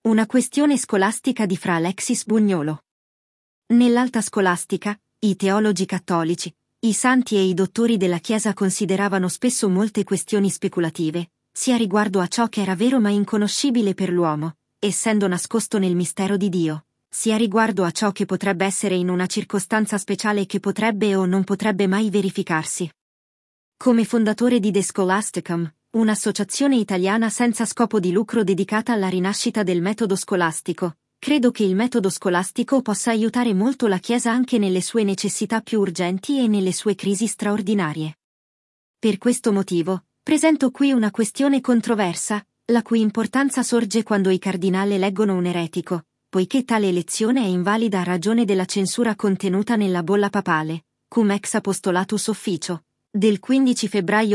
Una questione scolastica di Fra Alexis Bugnolo. Nell'alta scolastica, i teologi cattolici, i santi e i dottori della Chiesa consideravano spesso molte questioni speculative, sia riguardo a ciò che era vero ma inconoscibile per l'uomo, essendo nascosto nel mistero di Dio, sia riguardo a ciò che potrebbe essere in una circostanza speciale che potrebbe o non potrebbe mai verificarsi. Come fondatore di The Scholasticum, un'associazione italiana senza scopo di lucro dedicata alla rinascita del metodo scolastico, credo che il metodo scolastico possa aiutare molto la Chiesa anche nelle sue necessità più urgenti e nelle sue crisi straordinarie. Per questo motivo, presento qui una questione controversa, la cui importanza sorge quando i cardinali eleggono un eretico, poiché tale elezione è invalida a ragione della censura contenuta nella bolla papale, Cum ex apostolatus officio, del 15 febbraio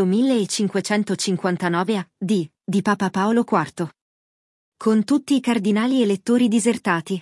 1559 a.D., di Papa Paolo IV. Con tutti i cardinali elettori disertati.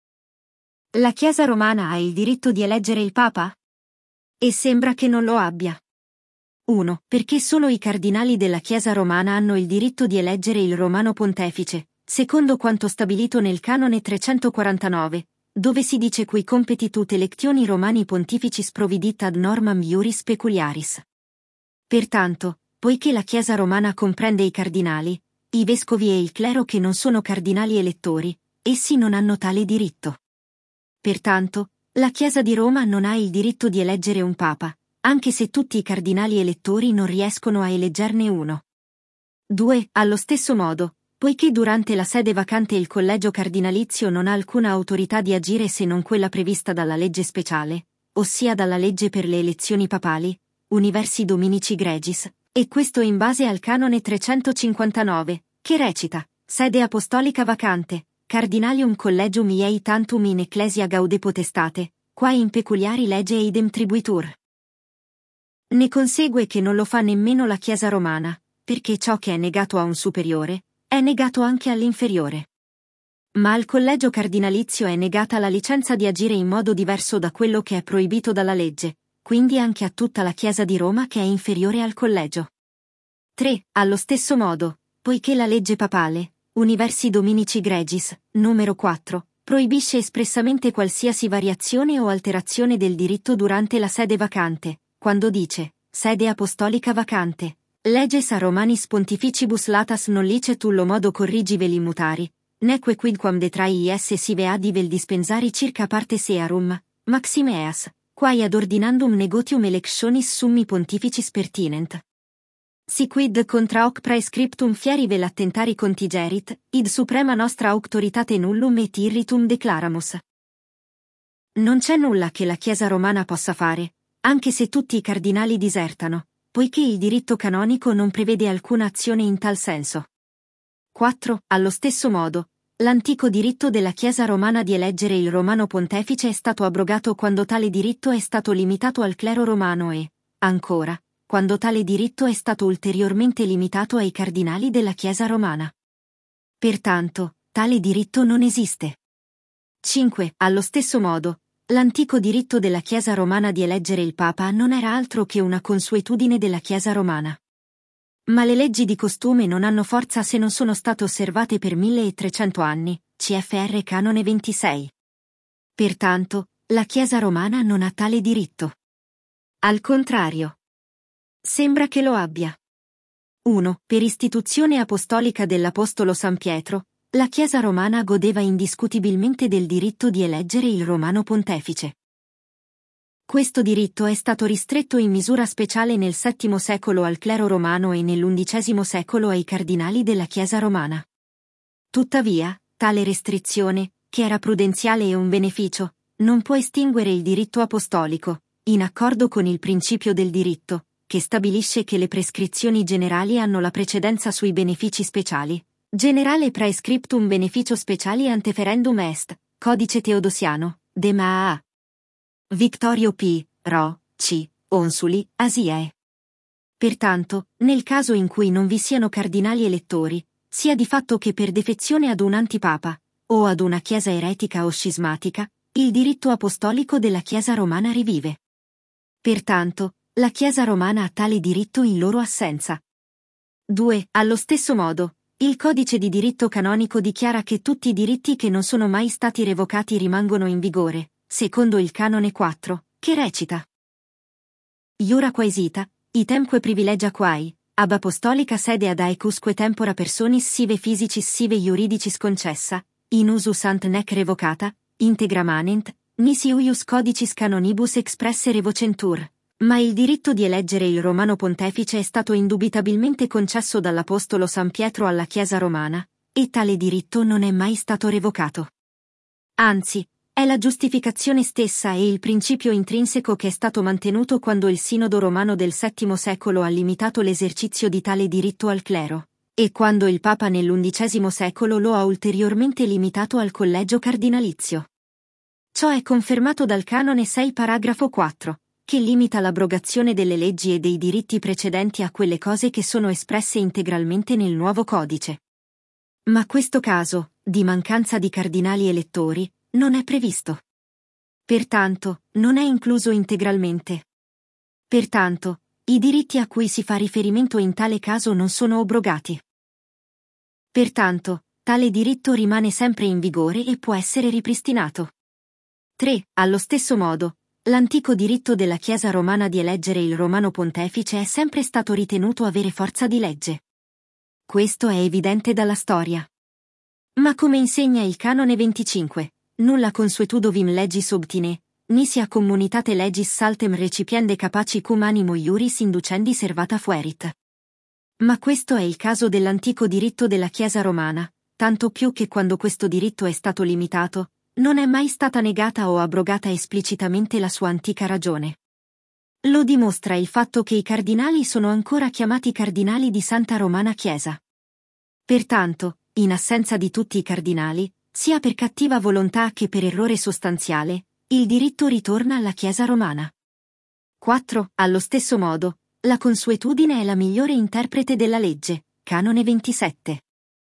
La Chiesa romana ha il diritto di eleggere il Papa? E sembra che non lo abbia. 1. Perché solo i cardinali della Chiesa romana hanno il diritto di eleggere il Romano Pontefice, secondo quanto stabilito nel canone 349, dove si dice cui competitut electioni Romani Pontificis providit ad normam iuris peculiaris. Pertanto, poiché la Chiesa romana comprende i cardinali, i vescovi e il clero che non sono cardinali elettori, essi non hanno tale diritto. Pertanto, la Chiesa di Roma non ha il diritto di eleggere un Papa, anche se tutti i cardinali elettori non riescono a eleggerne uno. 2. Allo stesso modo, poiché durante la sede vacante il collegio cardinalizio non ha alcuna autorità di agire se non quella prevista dalla legge speciale, ossia dalla legge per le elezioni papali, Universi Dominici Gregis, e questo in base al canone 359, che recita: sede apostolica vacante, cardinalium collegium iei tantum in ecclesia gaude potestate, qua in peculiari legge eidem tribuitur. Ne consegue che non lo fa nemmeno la Chiesa romana, perché ciò che è negato a un superiore, è negato anche all'inferiore. Ma al collegio cardinalizio è negata la licenza di agire in modo diverso da quello che è proibito dalla legge, quindi anche a tutta la Chiesa di Roma che è inferiore al collegio. 3. Allo stesso modo, poiché la legge papale, Universi Dominici Gregis, numero 4, proibisce espressamente qualsiasi variazione o alterazione del diritto durante la sede vacante, quando dice, sede apostolica vacante, leges a Romanis Pontificibus latas non licet ullo modo corrigive immutari, neque quidquam detrai iesse sive adivel dispensari circa partes earum, maxime eas, quae ad ordinandum negotium electionis summi pontificis pertinent. Si quid contra hoc praescriptum fierivel attentari contigerit, id suprema nostra auctoritate nullum et irritum declaramus. Non c'è nulla che la Chiesa romana possa fare, anche se tutti i cardinali disertano, poiché il diritto canonico non prevede alcuna azione in tal senso. 4. Allo stesso modo, l'antico diritto della Chiesa romana di eleggere il Romano Pontefice è stato abrogato quando tale diritto è stato limitato al clero romano e, ancora, quando tale diritto è stato ulteriormente limitato ai cardinali della Chiesa romana. Pertanto, tale diritto non esiste. 5. Allo stesso modo, l'antico diritto della Chiesa romana di eleggere il Papa non era altro che una consuetudine della Chiesa romana. Ma le leggi di costume non hanno forza se non sono state osservate per 1300 anni, CFR Canone 26. Pertanto, la Chiesa romana non ha tale diritto. Al contrario, sembra che lo abbia. 1. Per istituzione apostolica dell'Apostolo San Pietro, la Chiesa romana godeva indiscutibilmente del diritto di eleggere il Romano Pontefice. Questo diritto è stato ristretto in misura speciale nel VII secolo al clero romano e nell'XI secolo ai cardinali della Chiesa romana. Tuttavia, tale restrizione, che era prudenziale e un beneficio, non può estinguere il diritto apostolico, in accordo con il principio del diritto, che stabilisce che le prescrizioni generali hanno la precedenza sui benefici speciali. Generale praescriptum beneficio speciali anteferendum est, Codice Teodosiano, de Maa. Victorio P. Ro. C. Consuli, Asiae. Pertanto, nel caso in cui non vi siano cardinali elettori, sia di fatto che per defezione ad un antipapa, o ad una chiesa eretica o scismatica, il diritto apostolico della Chiesa romana rivive. Pertanto, la Chiesa romana ha tale diritto in loro assenza. 2. Allo stesso modo, Il codice di diritto canonico dichiara che tutti i diritti che non sono mai stati revocati rimangono in vigore, secondo il canone 4, che recita: Iura quaesita, itemque privilegia quae, ab apostolica sede ad aecusque tempora personis sive physicis sive iuridicis concessa, in usus ant nec revocata, integra manent, nisi uius codicis canonibus expresse revocentur. Ma il diritto di eleggere il Romano Pontefice è stato indubitabilmente concesso dall'Apostolo San Pietro alla Chiesa romana, e tale diritto non è mai stato revocato. Anzi, è la giustificazione stessa e il principio intrinseco che è stato mantenuto quando il Sinodo romano del VII secolo ha limitato l'esercizio di tale diritto al clero, e quando il Papa nell'XI secolo lo ha ulteriormente limitato al collegio cardinalizio. Ciò è confermato dal canone 6 paragrafo 4. Che limita l'abrogazione delle leggi e dei diritti precedenti a quelle cose che sono espresse integralmente nel nuovo codice. Ma questo caso, di mancanza di cardinali elettori, non è previsto. Pertanto, non è incluso integralmente. Pertanto, i diritti a cui si fa riferimento in tale caso non sono abrogati. Pertanto, tale diritto rimane sempre in vigore e può essere ripristinato. 3. Allo stesso modo, l'antico diritto della Chiesa romana di eleggere il Romano Pontefice è sempre stato ritenuto avere forza di legge. Questo è evidente dalla storia. Ma come insegna il canone 25, nulla consuetudovim legis obtine, nisi a communitate legis saltem recipiende capaci cum animo iuris inducendi servata fuerit. Ma questo è il caso dell'antico diritto della Chiesa romana, tanto più che quando questo diritto è stato limitato, non è mai stata negata o abrogata esplicitamente la sua antica ragione. Lo dimostra il fatto che i cardinali sono ancora chiamati cardinali di Santa Romana Chiesa. Pertanto, in assenza di tutti i cardinali, sia per cattiva volontà che per errore sostanziale, il diritto ritorna alla Chiesa romana. 4. Allo stesso modo, la consuetudine è la migliore interprete della legge, canone 27.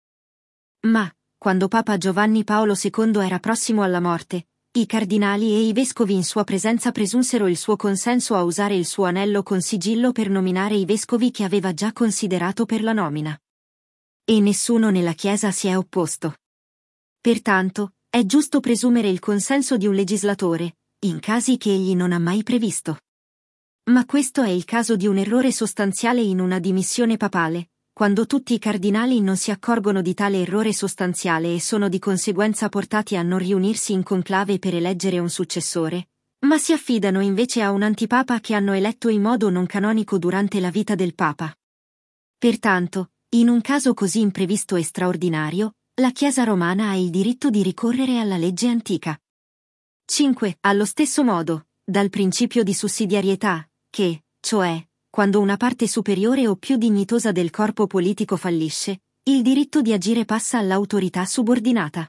Ma, quando Papa Giovanni Paolo II era prossimo alla morte, i cardinali e i vescovi in sua presenza presunsero il suo consenso a usare il suo anello con sigillo per nominare i vescovi che aveva già considerato per la nomina. E nessuno nella Chiesa si è opposto. Pertanto, è giusto presumere il consenso di un legislatore, in casi che egli non ha mai previsto. Ma questo è il caso di un errore sostanziale in una dimissione papale, quando tutti i cardinali non si accorgono di tale errore sostanziale e sono di conseguenza portati a non riunirsi in conclave per eleggere un successore, ma si affidano invece a un antipapa che hanno eletto in modo non canonico durante la vita del Papa. Pertanto, in un caso così imprevisto e straordinario, la Chiesa romana ha il diritto di ricorrere alla legge antica. 5. Allo stesso modo, dal principio di sussidiarietà, che, cioè, quando una parte superiore o più dignitosa del corpo politico fallisce, il diritto di agire passa all'autorità subordinata.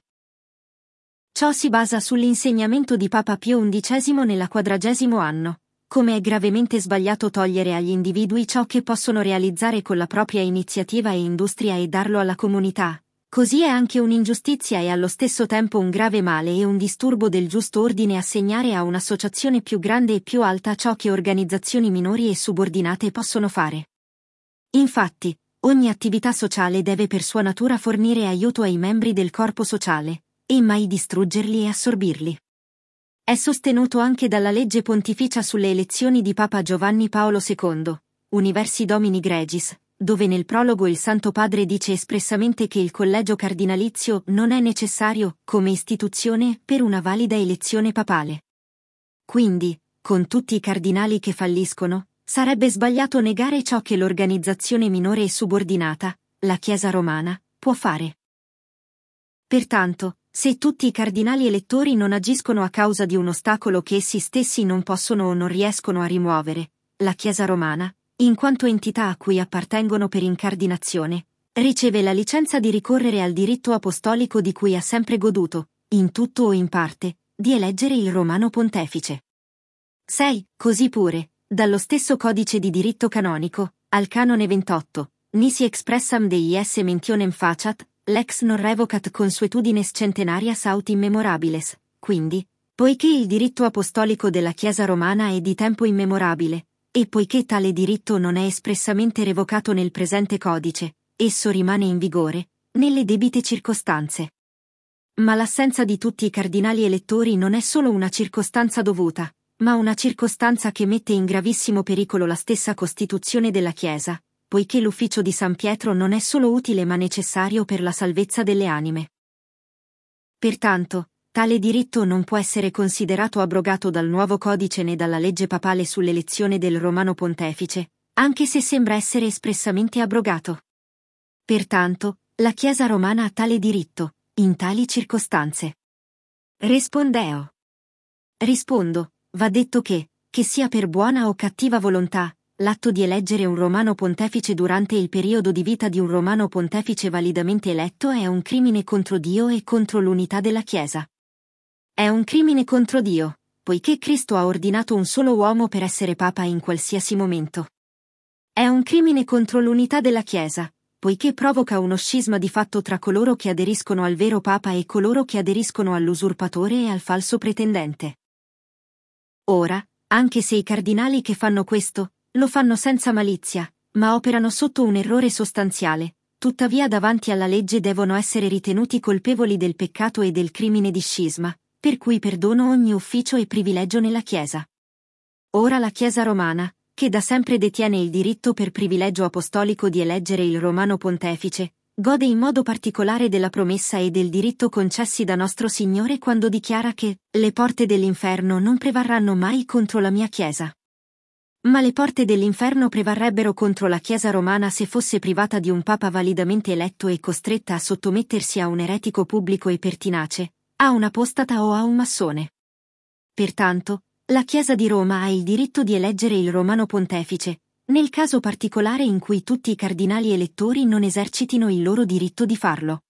Ciò si basa sull'insegnamento di Papa Pio XI nella 40° anno, come è gravemente sbagliato togliere agli individui ciò che possono realizzare con la propria iniziativa e industria e darlo alla comunità. Così è anche un'ingiustizia e allo stesso tempo un grave male e un disturbo del giusto ordine assegnare a un'associazione più grande e più alta ciò che organizzazioni minori e subordinate possono fare. Infatti, ogni attività sociale deve per sua natura fornire aiuto ai membri del corpo sociale, e mai distruggerli e assorbirli. È sostenuto anche dalla legge pontificia sulle elezioni di Papa Giovanni Paolo II, Universi Domini Gregis, dove nel prologo il Santo Padre dice espressamente che il collegio cardinalizio non è necessario, come istituzione, per una valida elezione papale. Quindi, con tutti i cardinali che falliscono, sarebbe sbagliato negare ciò che l'organizzazione minore e subordinata, la Chiesa romana, può fare. Pertanto, se tutti i cardinali elettori non agiscono a causa di un ostacolo che essi stessi non possono o non riescono a rimuovere, la Chiesa romana, in quanto entità a cui appartengono per incardinazione, riceve la licenza di ricorrere al diritto apostolico di cui ha sempre goduto, in tutto o in parte, di eleggere il Romano Pontefice. 6. Così pure, dallo stesso codice di diritto canonico, al canone 28, nisi expressam deies mentionem faciat, lex non revocat consuetudines centenarias aut immemorabiles, quindi, poiché il diritto apostolico della Chiesa romana è di tempo immemorabile, e poiché tale diritto non è espressamente revocato nel presente codice, esso rimane in vigore, nelle debite circostanze. Ma l'assenza di tutti i cardinali elettori non è solo una circostanza dovuta, ma una circostanza che mette in gravissimo pericolo la stessa Costituzione della Chiesa, poiché l'ufficio di San Pietro non è solo utile ma necessario per la salvezza delle anime. Pertanto, tale diritto non può essere considerato abrogato dal nuovo codice né dalla legge papale sull'elezione del Romano Pontefice, anche se sembra essere espressamente abrogato. Pertanto, la Chiesa romana ha tale diritto, in tali circostanze. Rispondeo. Rispondo, va detto che sia per buona o cattiva volontà, l'atto di eleggere un Romano Pontefice durante il periodo di vita di un Romano Pontefice validamente eletto è un crimine contro Dio e contro l'unità della Chiesa. È un crimine contro Dio, poiché Cristo ha ordinato un solo uomo per essere Papa in qualsiasi momento. È un crimine contro l'unità della Chiesa, poiché provoca uno scisma di fatto tra coloro che aderiscono al vero Papa e coloro che aderiscono all'usurpatore e al falso pretendente. Ora, anche se i cardinali che fanno questo, lo fanno senza malizia, ma operano sotto un errore sostanziale, tuttavia davanti alla legge devono essere ritenuti colpevoli del peccato e del crimine di scisma, per cui perdono ogni ufficio e privilegio nella Chiesa. Ora la Chiesa romana, che da sempre detiene il diritto per privilegio apostolico di eleggere il Romano Pontefice, gode in modo particolare della promessa e del diritto concessi da nostro Signore quando dichiara che le porte dell'inferno non prevarranno mai contro la mia Chiesa. Ma le porte dell'inferno prevarrebbero contro la Chiesa romana se fosse privata di un Papa validamente eletto e costretta a sottomettersi a un eretico pubblico e pertinace, a un apostata o a un massone. Pertanto, la Chiesa di Roma ha il diritto di eleggere il Romano Pontefice, nel caso particolare in cui tutti i cardinali elettori non esercitino il loro diritto di farlo.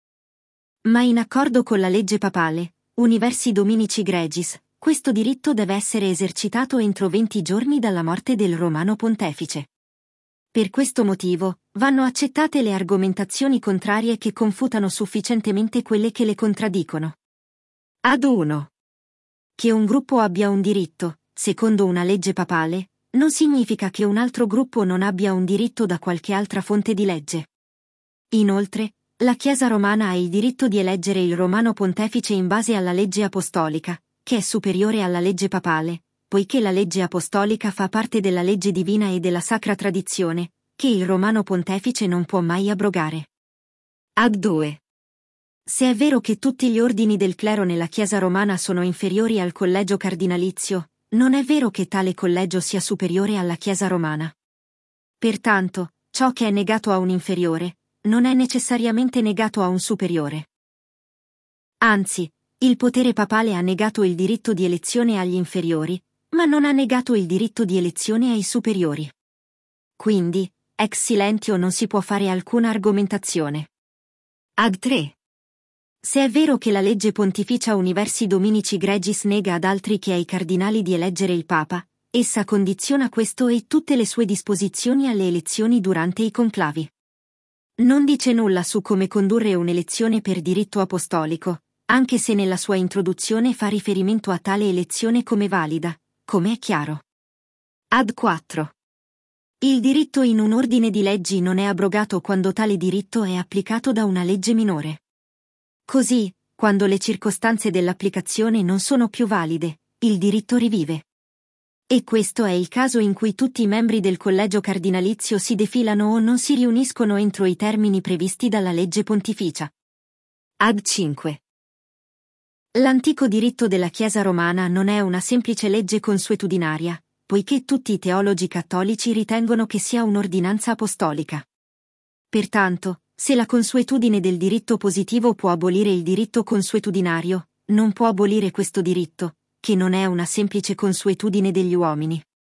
Ma in accordo con la legge papale, Universi Dominici Gregis, questo diritto deve essere esercitato entro 20 giorni dalla morte del Romano Pontefice. Per questo motivo, vanno accettate le argomentazioni contrarie che confutano sufficientemente quelle che le contraddicono. Ad 1. Che un gruppo abbia un diritto, secondo una legge papale, non significa che un altro gruppo non abbia un diritto da qualche altra fonte di legge. Inoltre, la Chiesa romana ha il diritto di eleggere il Romano Pontefice in base alla legge apostolica, che è superiore alla legge papale, poiché la legge apostolica fa parte della legge divina e della sacra tradizione, che il Romano Pontefice non può mai abrogare. Ad 2. Se è vero che tutti gli ordini del clero nella Chiesa romana sono inferiori al collegio cardinalizio, non è vero che tale collegio sia superiore alla Chiesa romana. Pertanto, ciò che è negato a un inferiore, non è necessariamente negato a un superiore. Anzi, il potere papale ha negato il diritto di elezione agli inferiori, ma non ha negato il diritto di elezione ai superiori. Quindi, ex silentio non si può fare alcuna argomentazione. Ad 3. Se è vero che la legge pontificia Universi Dominici Gregis nega ad altri che ai cardinali di eleggere il Papa, essa condiziona questo e tutte le sue disposizioni alle elezioni durante i conclavi. Non dice nulla su come condurre un'elezione per diritto apostolico, anche se nella sua introduzione fa riferimento a tale elezione come valida, come è chiaro. Ad 4. Il diritto in un ordine di leggi non è abrogato quando tale diritto è applicato da una legge minore. Così, quando le circostanze dell'applicazione non sono più valide, il diritto rivive. E questo è il caso in cui tutti i membri del collegio cardinalizio si defilano o non si riuniscono entro i termini previsti dalla legge pontificia. Ad 5. L'antico diritto della Chiesa romana non è una semplice legge consuetudinaria, poiché tutti i teologi cattolici ritengono che sia un'ordinanza apostolica. Pertanto, se la consuetudine del diritto positivo può abolire il diritto consuetudinario, non può abolire questo diritto, che non è una semplice consuetudine degli uomini.